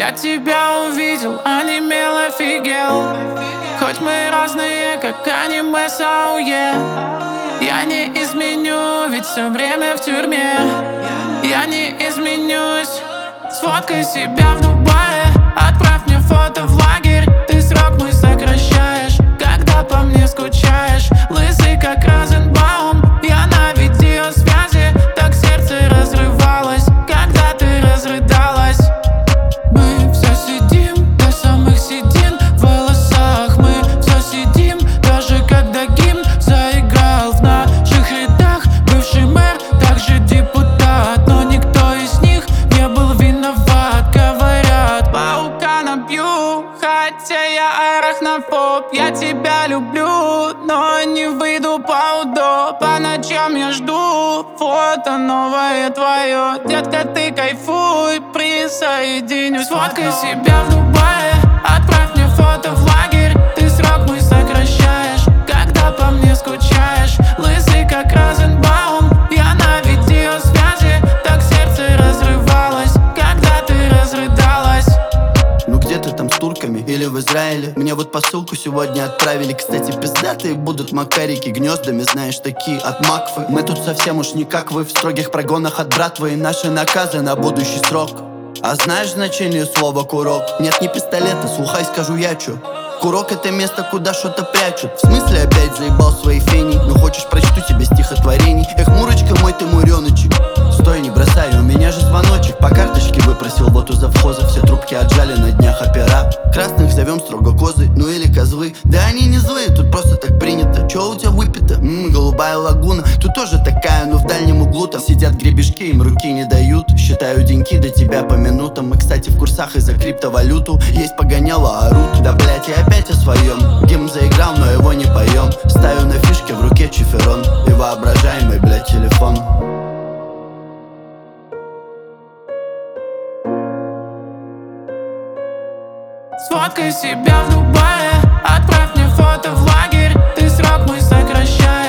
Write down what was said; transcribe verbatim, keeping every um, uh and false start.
Я тебя увидел, онемел, офигел. Хоть мы разные, как аниме с АОЕ. Я не изменю, ведь все время в тюрьме. Я не изменюсь. Сфоткай себя в Дубае, отправь мне фото в лагерь. Ты срок мой сокращаешь, когда по мне скучаешь. Лысый как Розенбаум, я на видеосвязи. Так сердце разрывалось, когда ты разрыдалась. Мы все сидим до самых седин в волосах. Мы все сидим, даже когда гимн заиграл. В наших рядах бывший мэр, также депутат. Но никто из них не был виноват. Говорят, паука набью, хотя я арахнофоб. Я тебя люблю, но не выйду по УДО. По ночам я жду фото новое твое. Детка, ты кайфуй, присоединюсь. Фоткай себя в Дубае, отправь мне фото в лагерь. Ты срок мой сокращаешь, когда по мне скучаешь. Лысый как Розенбаум, я на видеосвязи. Так сердце разрывалось, когда ты разрыдалась. Ну где ты там с турками или в Израиле? Мне вот посылку сегодня отправили. Кстати, пиздатые будут макарики гнездами, знаешь, такие от Макфы. Мы тут совсем уж не как вы, в строгих прогонах от братвы. И наши наказы на будущий срок. А знаешь значение слова курок? Нет, не пистолета, слухай, скажу я чё. Курок — это место, куда что-то прячут. В смысле опять заебал своей феней? Ну хочешь, прочту тебе стихотворений? Эх, Мурочка мой, ты муреночек. Стой, не бросай, у меня же звоночек. По карточке выпросил вот у завхоза. Все трубки отжали на днях опера. Красных зовем строго козы, ну или козлы. Да они не злые, тут просто так принято. Чё у тебя выпито? Ммм, голубая лагуна. Тут тоже такая, но в дальнем углу там сидят гребешки, им руки не дают. Считаю деньки до тебя по минутам. Мы, кстати, в курсах и за криптовалюту. Есть погоняло, орут. Да, блять, я опять о своем. Гимн заиграл, но его не поем. Ставлю на фишке, в руке чиферон и воображаемый, блять, телефон. Сфоткай себя в Дубае, отправь мне фото в лагерь. Ты срок мой сокращаешь.